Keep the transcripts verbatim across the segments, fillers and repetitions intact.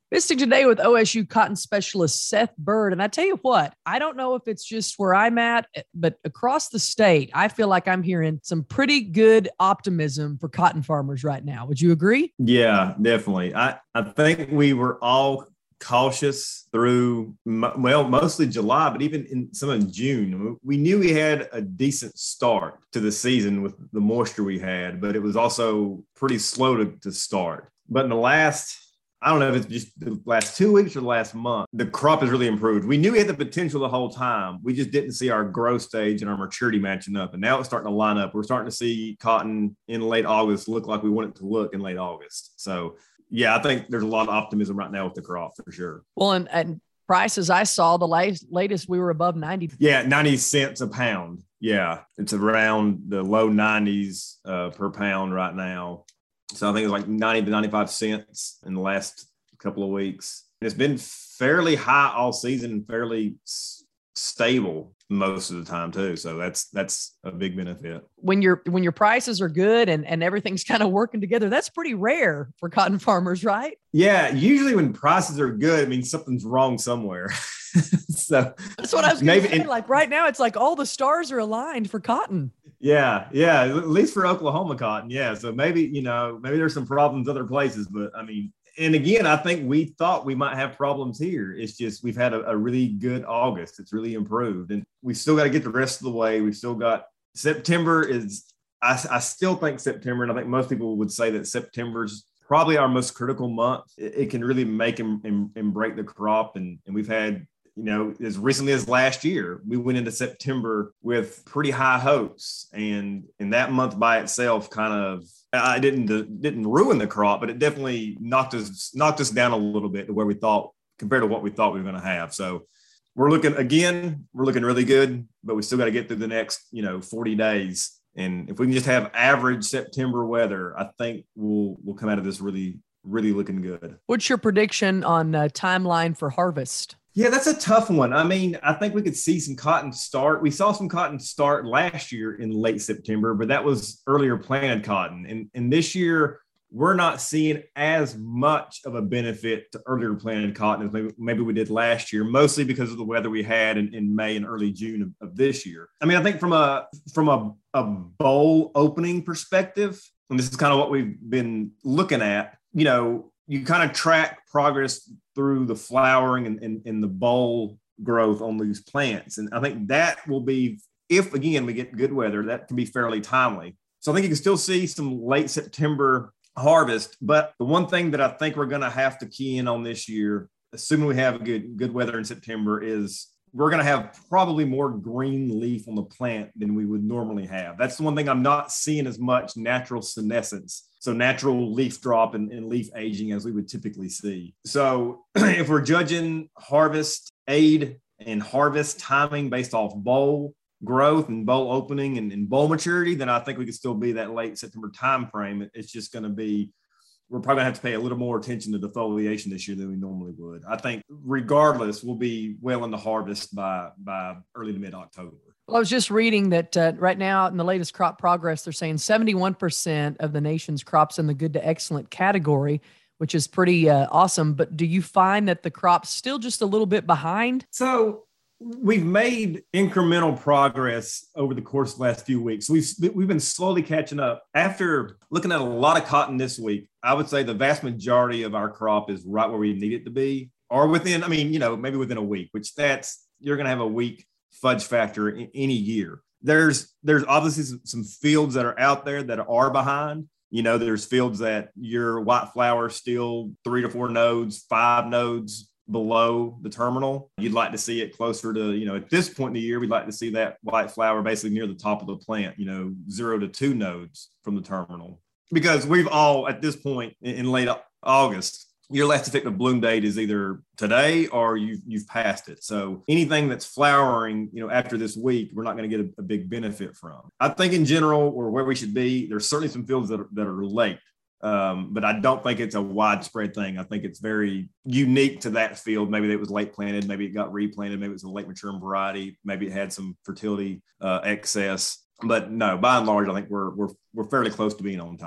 Visiting today with O S U cotton specialist Seth Bird. And I tell you what, I don't know if it's just where I'm at, but across the state, I feel like I'm hearing some pretty good optimism for cotton farmers right now. Would you agree? Yeah, definitely. I, I think we were all cautious through, well, mostly July, but even in some of June. We knew we had a decent start to the season with the moisture we had, but it was also pretty slow to, to start. But in the last I don't know if it's just the last two weeks or the last month, the crop has really improved. We knew we had the potential the whole time. We just didn't see our growth stage and our maturity matching up. And now it's starting to line up. We're starting to see cotton in late August look like we want it to look in late August. So, yeah, I think there's a lot of optimism right now with the crop for sure. Well, and, and prices I saw, the latest, latest we were above ninety. Yeah, ninety cents a pound. Yeah, it's around the low nineties uh, per pound right now. So I think it's like ninety to ninety-five cents in the last couple of weeks. It's been fairly high all season and fairly s- stable most of the time too. So that's that's a big benefit. When your when your prices are good and, and everything's kind of working together, that's pretty rare for cotton farmers, right? Yeah, usually when prices are good, it means something's wrong somewhere. So that's what I was going to say. Like right now, it's like all the stars are aligned for cotton. Yeah, yeah, at least for Oklahoma cotton. Yeah. So maybe, you know, maybe there's some problems other places, but I mean, and again, I think we thought we might have problems here. It's just we've had a, a really good August. It's really improved, and we still got to get the rest of the way. We've still got September is, I, I still think September, and I think most people would say that September's probably our most critical month. It, it can really make and, and, and break the crop, and, and we've had, you know, as recently as last year, we went into September with pretty high hopes, and and that month by itself kind of, I didn't didn't ruin the crop, but it definitely knocked us knocked us down a little bit to where we thought compared to what we thought we were going to have. So we're looking again, we're looking really good, but we still got to get through the next, you know, forty days, and if we can just have average September weather, I think we'll we'll come out of this really really looking good. What's your prediction on uh, timeline for harvest? Yeah, that's a tough one. I mean, I think we could see some cotton start. We saw some cotton start last year in late September, but that was earlier planted cotton. And, and this year, we're not seeing as much of a benefit to earlier planted cotton as maybe, maybe we did last year, mostly because of the weather we had in, in May and early June of, of this year. I mean, I think from a from a, a bowl opening perspective, and this is kind of what we've been looking at, you know, you kind of track progress through the flowering and, and, and the bowl growth on these plants. And I think that will be, if again, we get good weather, that can be fairly timely. So I think you can still see some late September harvest. But the one thing that I think we're going to have to key in on this year, assuming we have good, good weather in September, is we're going to have probably more green leaf on the plant than we would normally have. That's the one thing I'm not seeing as much natural senescence. So natural leaf drop and, and leaf aging as we would typically see. So if we're judging harvest aid and harvest timing based off bowl growth and bowl opening and, and bowl maturity, then I think we could still be that late September timeframe. It's just going to be, we're probably going to have to pay a little more attention to defoliation this year than we normally would. I think regardless, we'll be well into harvest by, by early to mid-October. Well, I was just reading that uh, right now in the latest crop progress, they're saying seventy-one percent of the nation's crops in the good to excellent category, which is pretty uh, awesome. But do you find that the crop's still just a little bit behind? So we've made incremental progress over the course of the last few weeks. We've, we've been slowly catching up. After looking at a lot of cotton this week, I would say the vast majority of our crop is right where we need it to be, or within, I mean, you know, maybe within a week, which that's, you're going to have a week fudge factor in any year. There's there's obviously some, some fields that are out there that are behind. You know, there's fields that your white flower still three to four nodes, five nodes below the terminal. You'd like to see it closer to, you know, at this point in the year, we'd like to see that white flower basically near the top of the plant, you know, zero to two nodes from the terminal. Because we've all, at this point in, in late August, your last effective bloom date is either today or you've, you've passed it. So anything that's flowering, you know, after this week, we're not going to get a, a big benefit from. I think in general, or where we should be, there's certainly some fields that are, that are late, um, but I don't think it's a widespread thing. I think it's very unique to that field. Maybe it was late planted, maybe it got replanted, maybe it was a late maturing variety, maybe it had some fertility uh, excess. But no, by and large, I think we're we're we're fairly close to being on time.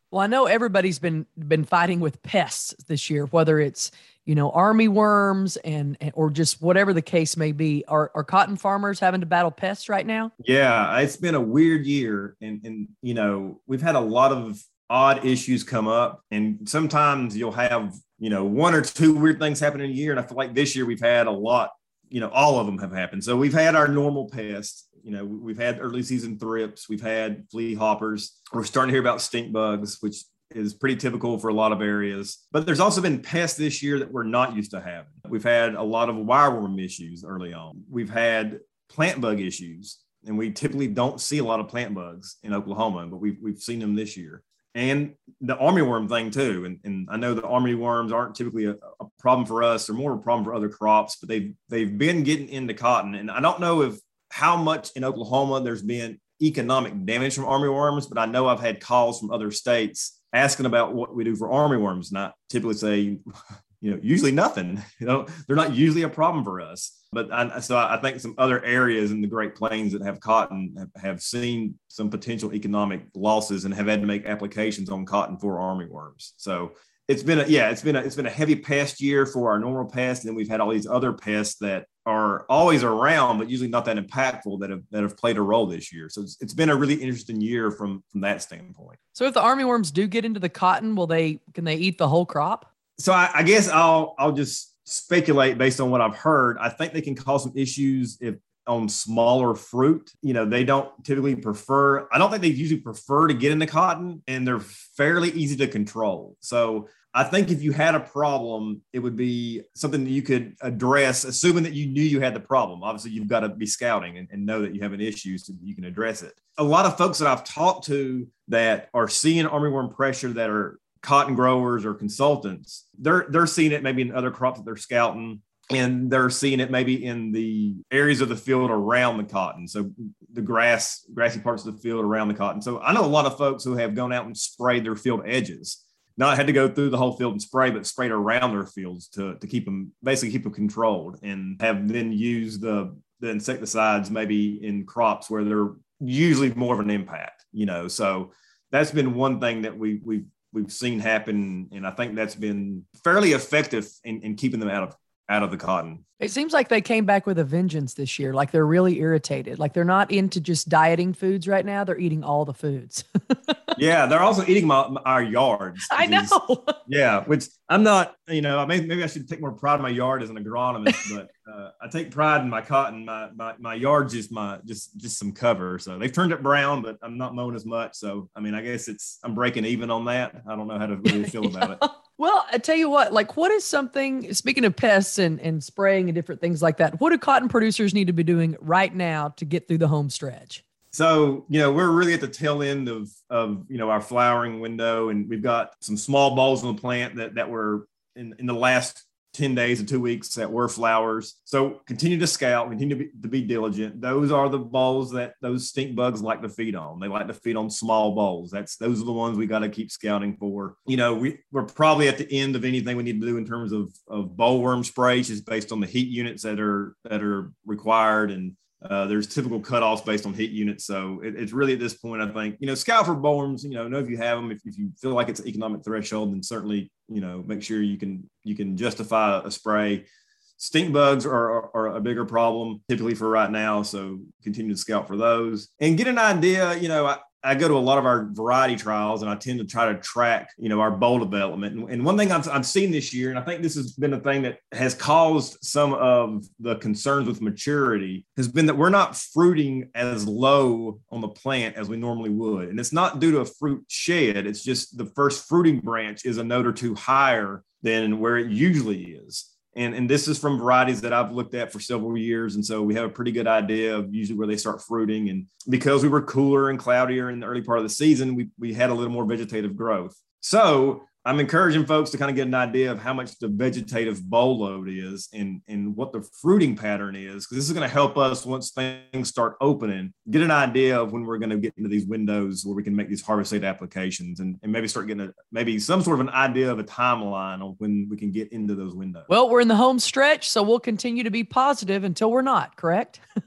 Well, I know everybody's been been fighting with pests this year, whether it's, you know, army worms and and- or just whatever the case may be. Are are cotton farmers having to battle pests right now? Yeah, it's been a weird year, and and you know we've had a lot of odd issues come up, and sometimes you'll have you know one or two weird things happen in a year, and I feel like this year we've had a lot. You know, all of them have happened. So we've had our normal pests. You know, we've had early season thrips, we've had flea hoppers. We're starting to hear about stink bugs, which is pretty typical for a lot of areas. But there's also been pests this year that we're not used to having. We've had a lot of wireworm issues early on. We've had plant bug issues, and we typically don't see a lot of plant bugs in Oklahoma, but we've, we've seen them this year. And the armyworm thing too. And, and I know the armyworms aren't typically a, a problem for us, or more of a problem for other crops, but they've, they've been getting into cotton. And I don't know if how much in Oklahoma there's been economic damage from armyworms, but I know I've had calls from other states asking about what we do for armyworms. And I typically say, you know, usually nothing. You know, they're not usually a problem for us. But I, so I think some other areas in the Great Plains that have cotton have, have seen some potential economic losses and have had to make applications on cotton for armyworms. So it's been a, yeah, it's been a, it's been a heavy pest year for our normal pests. And then we've had all these other pests that are always around, but usually not that impactful, that have, that have played a role this year. So it's, it's been a really interesting year from, from that standpoint. So if the armyworms do get into the cotton, will they, can they eat the whole crop? So I, I guess I'll, I'll just speculate based on what I've heard. I think they can cause some issues if on smaller fruit. You know, they don't typically prefer, I don't think they usually prefer to get into cotton, and they're fairly easy to control. So I think if you had a problem, it would be something that you could address, assuming that you knew you had the problem. Obviously, you've got to be scouting and, and know that you have an issue so that you can address it. A lot of folks that I've talked to that are seeing armyworm pressure, that are cotton growers or consultants, they're they're seeing it maybe in other crops that they're scouting, and they're seeing it maybe in the areas of the field around the cotton. So the grass, grassy parts of the field around the cotton. So I know a lot of folks who have gone out and sprayed their field edges, not had to go through the whole field and spray, but sprayed around their fields to, to keep them, basically keep them controlled, and have then used the, the insecticides maybe in crops where they're usually more of an impact, you know. So that's been one thing that we, we've, we've seen happen. And I think that's been fairly effective in, in keeping them out of, out of the cotton. It seems like they came back with a vengeance this year. Like they're really irritated. Like they're not into just dieting foods right now. They're eating all the foods. Yeah, they're also eating my, our yards. I know. Is, yeah, which I'm not, you know, I may, maybe I should take more pride in my yard as an agronomist, but uh, I take pride in my cotton. My, my my yard's just my just just some cover. So they've turned it brown, but I'm not mowing as much. So I mean, I guess it's I'm breaking even on that. I don't know how to really feel about it. Well, I tell you what, like what is something, speaking of pests and, and spraying and different things like that, what do cotton producers need to be doing right now to get through the home stretch? So, you know, we're really at the tail end of, of, you know, our flowering window, and we've got some small bulbs in the plant that, that were in, in the last ten days or two weeks that were flowers. So continue to scout, continue to be, to be diligent. Those are the bulbs that those stink bugs like to feed on. They like to feed on small bulbs. That's, those are the ones we got to keep scouting for. You know, we, we're probably at the end of anything we need to do in terms of, of bollworm sprays, just based on the heat units that are, that are required. And Uh, there's typical cutoffs based on heat units. So it, it's really at this point, I think, you know, scout for bollworms, you know, know if you have them. If, if you feel like it's an economic threshold, then certainly, you know, make sure you can, you can justify a spray. Stink bugs are, are, are a bigger problem typically for right now. So continue to scout for those and get an idea. You know, I, I go to a lot of our variety trials, and I tend to try to track, you know, our boll development. And, and one thing I've, I've seen this year, and I think this has been a thing that has caused some of the concerns with maturity, has been that we're not fruiting as low on the plant as we normally would. And it's not due to a fruit shed. It's just the first fruiting branch is a note or two higher than where it usually is. And, and this is from varieties that I've looked at for several years. And so we have a pretty good idea of usually where they start fruiting. And because we were cooler and cloudier in the early part of the season, we, we had a little more vegetative growth. So I'm encouraging folks to kind of get an idea of how much the vegetative boll load is and, and what the fruiting pattern is, because this is going to help us once things start opening, get an idea of when we're going to get into these windows where we can make these harvest date applications and, and maybe start getting a, maybe some sort of an idea of a timeline on when we can get into those windows. Well, we're in the home stretch, so we'll continue to be positive until we're not, correct?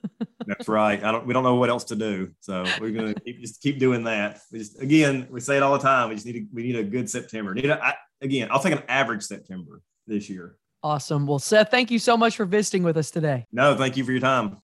That's right. I don't. We don't know what else to do, so we're going to keep, just keep doing that. We just again, we say it all the time. We just need. A, we need a good September. Need a, I, again, I'll take an average September this year. Awesome. Well, Seth, thank you so much for visiting with us today. No, thank you for your time.